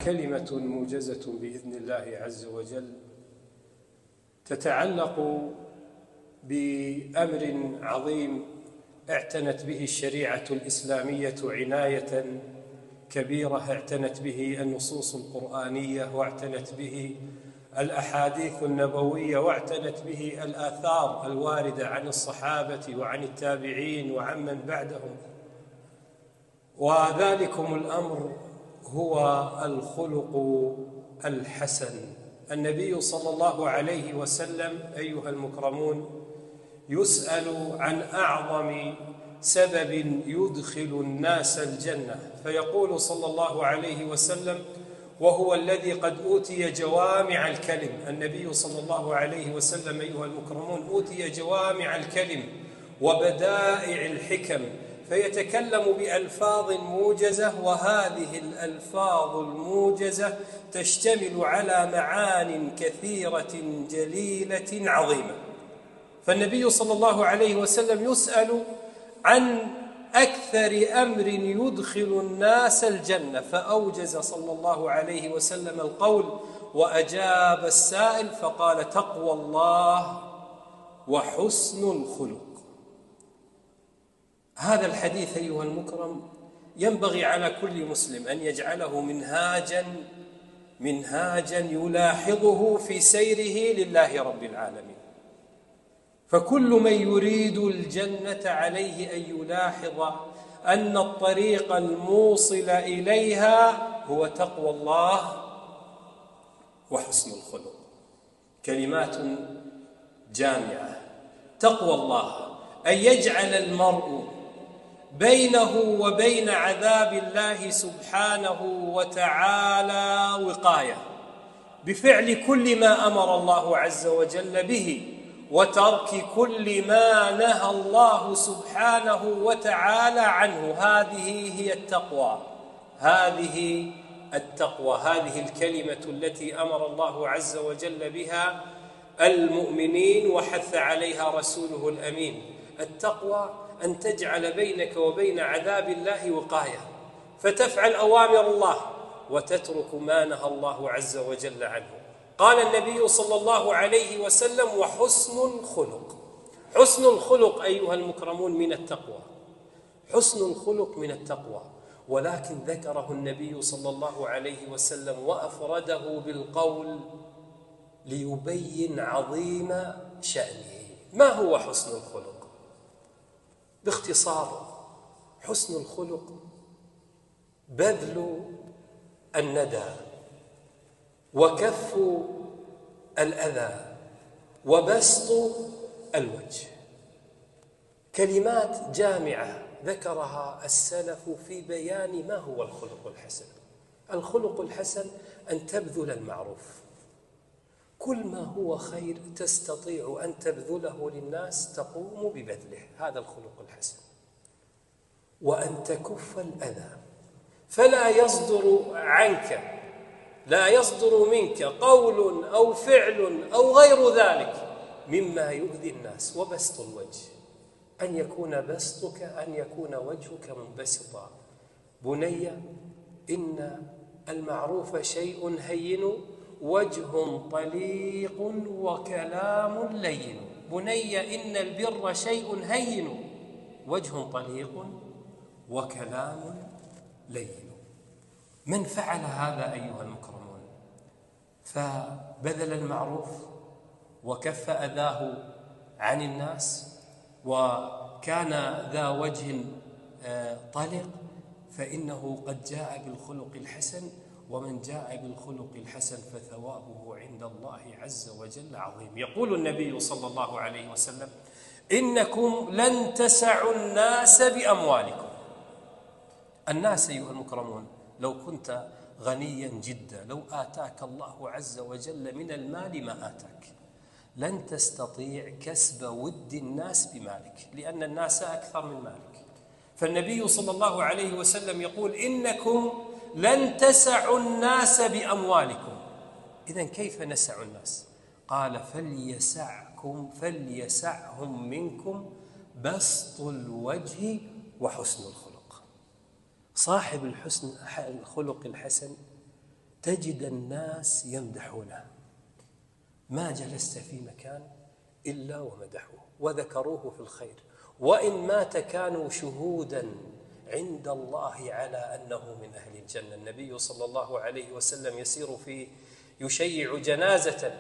كلمة موجزة بإذن الله عز وجل تتعلق بأمر عظيم اعتنت به الشريعة الإسلامية عناية كبيرة، اعتنت به النصوص القرآنية، واعتنت به الأحاديث النبوية، واعتنت به الآثار الواردة عن الصحابة وعن التابعين وعمن بعدهم. وذلكم الأمر هو الخلق الحسن. النبي صلى الله عليه وسلم أيها المكرمون يسأل عن أعظم سبب يدخل الناس الجنة، فيقول صلى الله عليه وسلم: وهو الذي قد أوتي جوامع الكلم. النبي صلى الله عليه وسلم أيها المكرمون أوتي جوامع الكلم وبدائع الحكم، فيتكلم بألفاظ موجزة، وهذه الألفاظ الموجزة تشتمل على معان كثيرة جليلة عظيمة. فالنبي صلى الله عليه وسلم يسأل عن أكثر أمر يدخل الناس الجنة، فأوجز صلى الله عليه وسلم القول وأجاب السائل فقال: تقوى الله وحسن الخلق. هذا الحديث أيها المكرم ينبغي على كل مسلم أن يجعله منهاجا يلاحظه في سيره لله رب العالمين. فكل من يريد الجنة عليه أن يلاحظ أن الطريق الموصل إليها هو تقوى الله وحسن الخلق. كلمات جامعة. تقوى الله أن يجعل المرء بينه وبين عذاب الله سبحانه وتعالى وقاية، بفعل كل ما أمر الله عز وجل به وترك كل ما نهى الله سبحانه وتعالى عنه. هذه هي التقوى، هذه الكلمة التي أمر الله عز وجل بها المؤمنين وحث عليها رسوله الأمين. التقوى أن تجعل بينك وبين عذاب الله وقاية، فتفعل أوامر الله وتترك ما نهى الله عز وجل عنه. قال النبي صلى الله عليه وسلم: وحسن الخلق. حسن الخلق أيها المكرمون من التقوى، حسن الخلق من التقوى، ولكن ذكره النبي صلى الله عليه وسلم وأفرده بالقول ليبين عظيم شأنه. ما هو حسن الخلق؟ باختصار، حسن الخلق بذل الندى وكف الأذى وبسط الوجه. كلمات جامعة ذكرها السلف في بيان ما هو الخلق الحسن. الخلق الحسن أن تبذل المعروف، كل ما هو خير تستطيع أن تبذله للناس تقوم ببذله، هذا الخلق الحسن. وأن تكف الأذى، فلا يصدر منك قول أو فعل أو غير ذلك مما يؤذي الناس. وبسط الوجه، أن يكون وجهك منبسطا. بني إن المعروف شيء هين وجه طليق وكلام لين. بني إن البر شيء هين وجه طليق وكلام لين. من فعل هذا أيها المكرمون فبذل المعروف وكف أذاه عن الناس وكان ذا وجه طلق، فإنه قد جاء بالخلق الحسن، ومن جاء بالخلق الحسن فثوابه عند الله عز وجل عظيم. يقول النبي صلى الله عليه وسلم: إنكم لن تسعوا الناس بأموالكم. الناس أيها المكرمون لو كنت غنيا جدا، لو آتاك الله عز وجل من المال ما آتاك، لن تستطيع كسب ود الناس بمالك، لأن الناس أكثر من مالك. فالنبي صلى الله عليه وسلم يقول: إنكم لن تسعوا الناس بأموالكم. إذن كيف نسع الناس؟ قال: فليسعهم منكم بسط الوجه وحسن الخلق. صاحب الخلق الحسن تجد الناس يمدحونه، ما جلست في مكان إلا ومدحوه وذكروه في الخير، وإن مات كانوا شهودا عند الله على أنه من أهل الجنة. النبي صلى الله عليه وسلم يشيع جنازة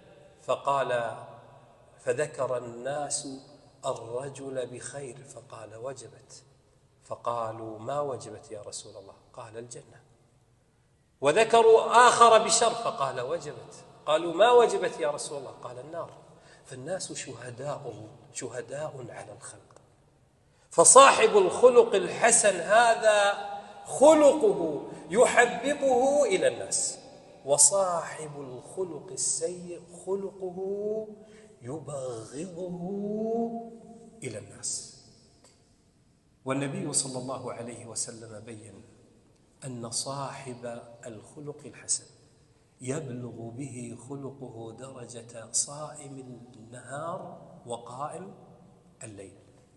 فذكر الناس الرجل بخير فقال وجبت، فقالوا ما وجبت يا رسول الله؟ قال الجنة. وذكروا آخر بشر فقال وجبت، قالوا ما وجبت يا رسول الله؟ قال النار. فالناس شهداء على الخلق. فصاحب الخلق الحسن هذا خلقه يحببه إلى الناس، وصاحب الخلق السيء خلقه يبغضه إلى الناس. والنبي صلى الله عليه وسلم بين أن صاحب الخلق الحسن يبلغ به خلقه درجة صائم النهار وقائم الليل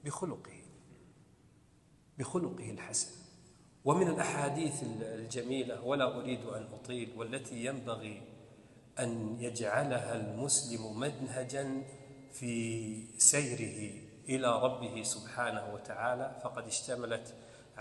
بخلقه الحسن. ومن الأحاديث الجميلة، ولا أريد أن أطيل، والتي ينبغي أن يجعلها المسلم منهجا في سيره إلى ربه سبحانه وتعالى، فقد اشتملت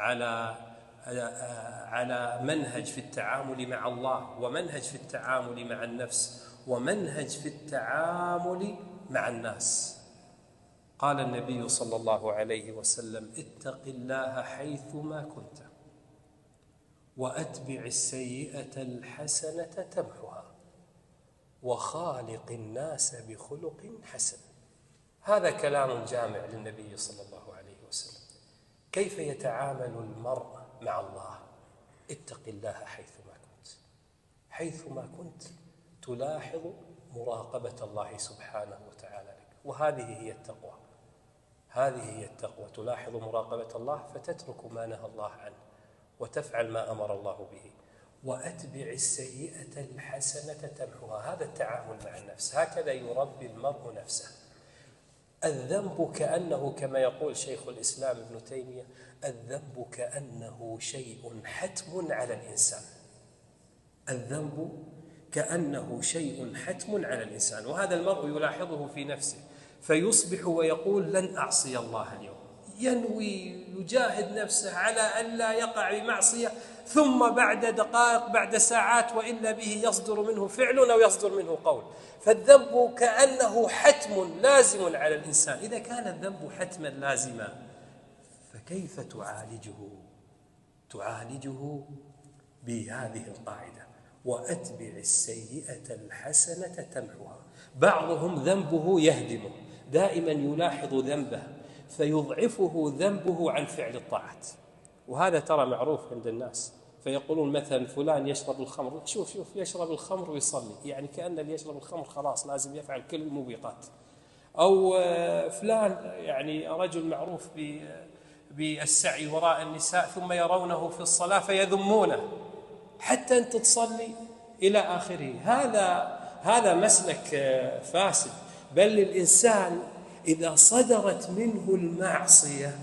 على منهج في التعامل مع الله، ومنهج في التعامل مع النفس، ومنهج في التعامل مع الناس. قال النبي صلى الله عليه وسلم: اتق الله حيثما كنت، وأتبع السيئة الحسنة تمحها، وخالق الناس بخلق حسن. هذا كلام جامع للنبي صلى الله عليه وسلم. كيف يتعامل المرء مع الله؟ اتق الله حيثما كنت تلاحظ مراقبة الله سبحانه وتعالى لك. وهذه هي التقوى، تلاحظ مراقبة الله فتترك ما نهى الله عنه وتفعل ما أمر الله به. وأتبع السيئة الحسنة تمحها، هذا التعامل مع النفس، هكذا يربي المرء نفسه. الذنب كأنه، كما يقول شيخ الإسلام ابن تيمية، الذنب كأنه شيء حتم على الإنسان. الذنب كأنه شيء حتم على الإنسان، وهذا المرء يلاحظه في نفسه، فيصبح ويقول لن أعصي الله اليوم، ينوي يجاهد نفسه على أن لا يقع بمعصية، ثم بعد دقائق بعد ساعات وإلا به يصدر منه فعل أو يصدر منه قول. فالذنب كأنه حتم لازم على الإنسان. إذا كان الذنب حتما لازما فكيف تعالجه بهذه القاعدة: وأتبع السيئة الحسنة تمحها. بعضهم ذنبه يهدمه، دائما يلاحظ ذنبه فيضعفه ذنبه عن فعل الطاعات، وهذا ترى معروف عند الناس. فيقولون مثلا فلان يشرب الخمر، شوف يشرب الخمر ويصلي، يعني كأن اللي يشرب الخمر خلاص لازم يفعل كل الموبقات. أو فلان يعني رجل معروف بالسعي وراء النساء، ثم يرونه في الصلاة فيذمونه حتى أنت تصلي إلى آخره. هذا مسلك فاسد. بل الإنسان إذا صدرت منه المعصية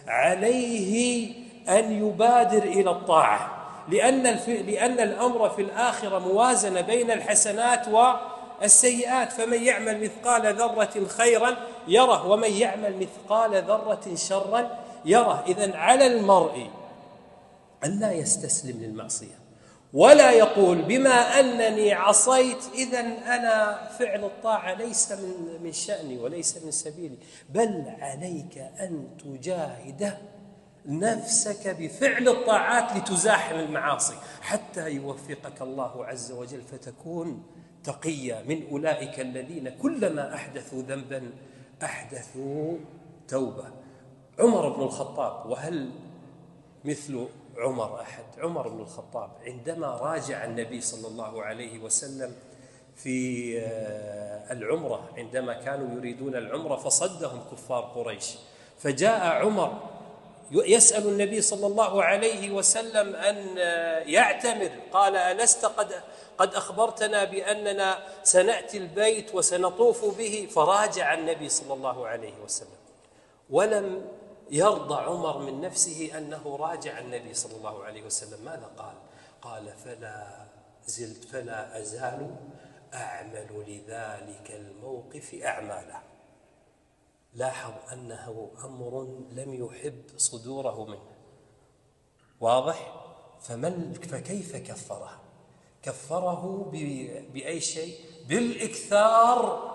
عليه أن يبادر إلى الطاعة، لأن الأمر في الآخرة موازنة بين الحسنات والسيئات. فمن يعمل مثقال ذرة خيرا يره، ومن يعمل مثقال ذرة شرا يره. إذن على المرء أن لا يستسلم للمعصية، ولا يقول بما أنني عصيت إذن أنا فعل الطاعة ليس من شأني وليس من سبيلي، بل عليك أن تجاهد نفسك بفعل الطاعات لتزاحم المعاصي حتى يوفقك الله عز وجل، فتكون تقيا من أولئك الذين كلما أحدثوا ذنبا أحدثوا توبة. عمر بن الخطاب، وهل مثل عمر أحد؟ عمر بن الخطاب عندما راجع النبي صلى الله عليه وسلم في العمرة، عندما كانوا يريدون العمرة فصدهم كفار قريش، فجاء عمر يسأل النبي صلى الله عليه وسلم أن يعتمر، قال: ألست قد أخبرتنا بأننا سنأتي البيت وسنطوف به؟ فراجع النبي صلى الله عليه وسلم، ولم يرضى عمر من نفسه أنه راجع النبي صلى الله عليه وسلم. ماذا قال؟ قال: فلا زلت فلا أزال أعمل لذلك الموقف أعمالا. لاحظ أنه أمر لم يحب صدوره منه، واضح؟ فكيف كفره؟ كفره بأي شيء؟ بالإكثار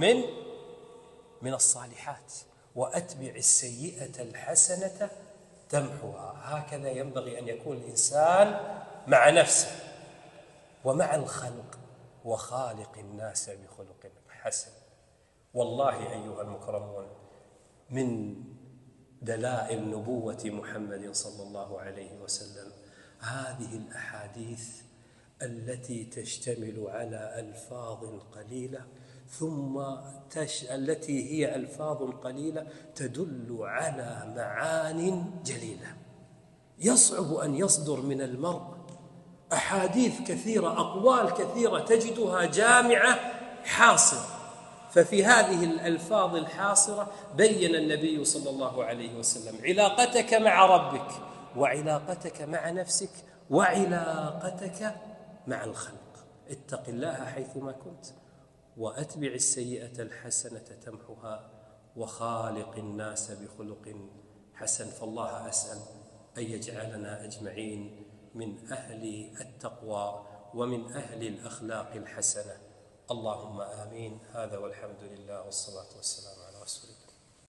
من الصالحات، وأتبع السيئة الحسنة تمحها. هكذا ينبغي أن يكون الإنسان مع نفسه ومع الخلق، وخالق الناس بخلق حسن. والله أيها المكرمون، من دلائل نبوة محمد صلى الله عليه وسلم هذه الأحاديث التي تشتمل على ألفاظ قليلة، ثم التي هي ألفاظ قليلة تدل على معان جليلة. يصعب أن يصدر من المرء أحاديث كثيرة، أقوال كثيرة تجدها جامعة حاصرة. ففي هذه الألفاظ الحاصرة بين النبي صلى الله عليه وسلم علاقتك مع ربك، وعلاقتك مع نفسك، وعلاقتك مع الخلق. اتق الله حيثما كنت، وأتبع السيئة الحسنة تمحها، وخالق الناس بخلق حسن. فالله أسأل أن يجعلنا أجمعين من أهل التقوى ومن أهل الأخلاق الحسنة. اللهم آمين. هذا والحمد لله والصلاة والسلام على رسول الله.